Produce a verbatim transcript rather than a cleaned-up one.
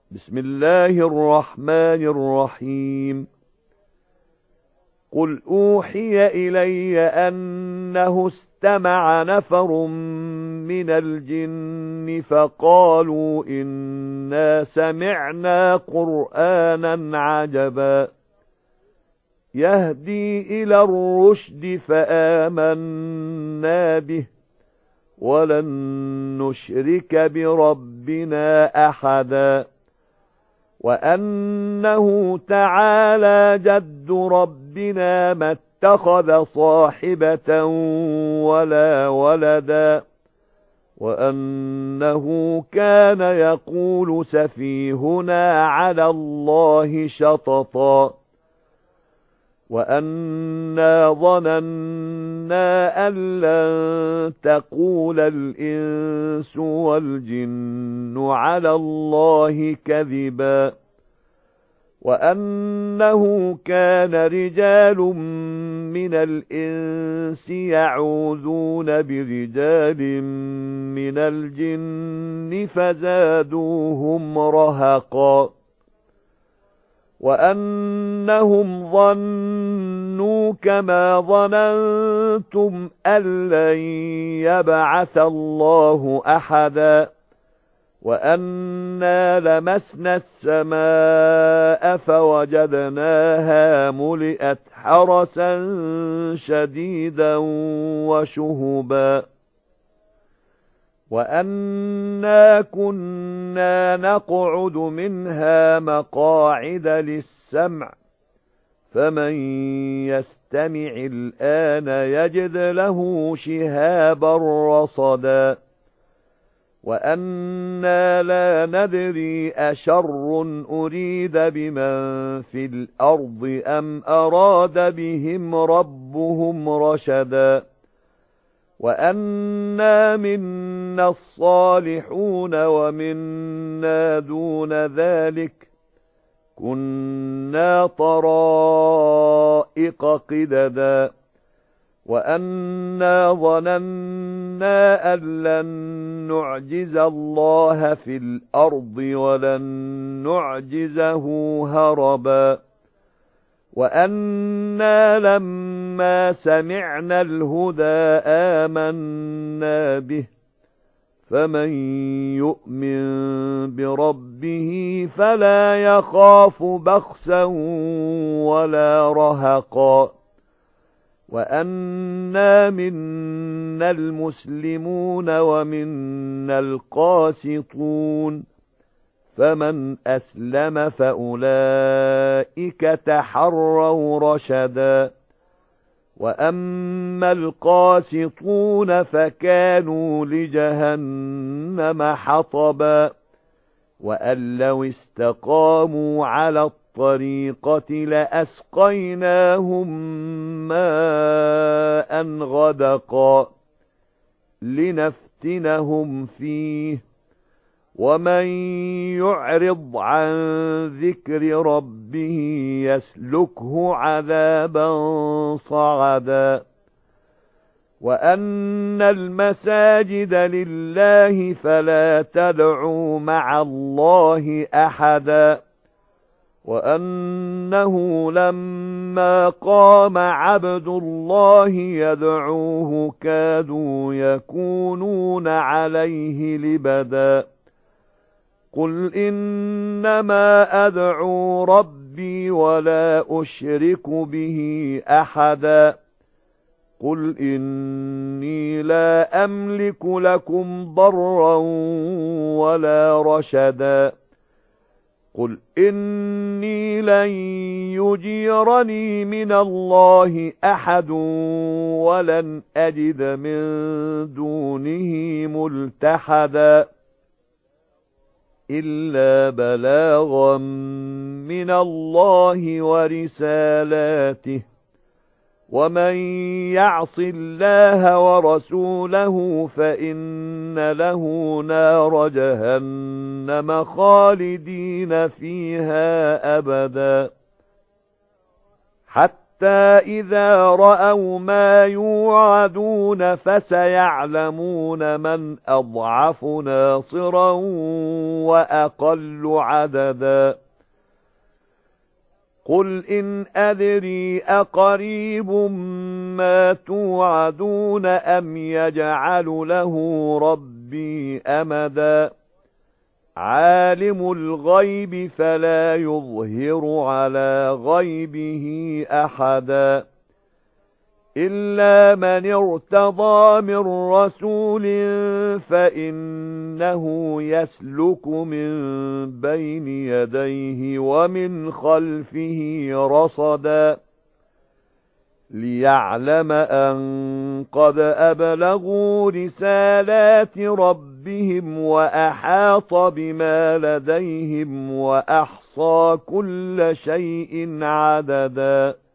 بسم الله الرحمن الرحيم قل أوحي إلي أنه استمع نفر من الجن فقالوا إنا سمعنا قرآنا عجبا يهدي إلى الرشد فآمنا به ولن نشرك بربنا أحدا وأنه تعالى جد ربنا ما اتخذ صاحبة ولا ولدا وأنه كان يقول سفيهنا على الله شططا وأنا ظننا أن لن تقول الإنس والجن على الله كذبا وأنه كان رجال من الإنس يعوذون برجال من الجن فزادوهم رهقا وأنهم ظنوا كما ظننتم أن لن يبعث الله أحدا وأنا لمسنا السماء فوجدناها ملئت حرسا شديدا وشهبا وأنا كنا نقعد منها مقاعد للسمع فمن يستمع الآن يجد له شهابا رصدا وأنا لا ندري أشر أريد بمن في الأرض أم أراد بهم ربهم رشدا وأنا منا الصالحون ومنا دون ذلك كنا طرائق قددا وأنا ظننا أن لن نعجز الله في الأرض ولن نعجزه هربا وأنا لما سمعنا الهدى آمنا به فمن يؤمن بربه فلا يخاف بخسا ولا رهقا وأنا منا المسلمون ومنا القاسطون فمن أسلم فأولئك تحروا رشدا وأما القاسطون فكانوا لجهنم حطبا وأن لو استقاموا على الطريقة لأسقيناهم ماء غدقا لنفتنهم فيه ومن يعرض عن ذكر ربه يسلكه عذابا صعدا وأن المساجد لله فلا تدعوا مع الله أحدا وأنه لما قام عبد الله يدعوه كادوا يكونون عليه لبدا قل إنما أدعو ربي ولا أشرك به أحدا قل إني لا أملك لكم ضرا ولا رشدا قل إني لن يجيرني من الله أحد ولن أجد من دونه ملتحدا إلا بلاغا من الله ورسالاته ومن يعص الله ورسوله فإن له نار جهنم خالدين فيها أبدا حتى حتى إذا رأوا ما يوعدون فسيعلمون من أضعف ناصرا وأقل عددا قل إن أدري أقريب ما توعدون أم يجعل له ربي أمدا عالم الغيب فلا يظهر على غيبه أحدا إلا من ارتضى من رسول فإنه يسلك من بين يديه ومن خلفه رصدا ليعلم أن قد أبلغوا رسالات ربهم وأحاط بما لديهم وأحصى كل شيء عددا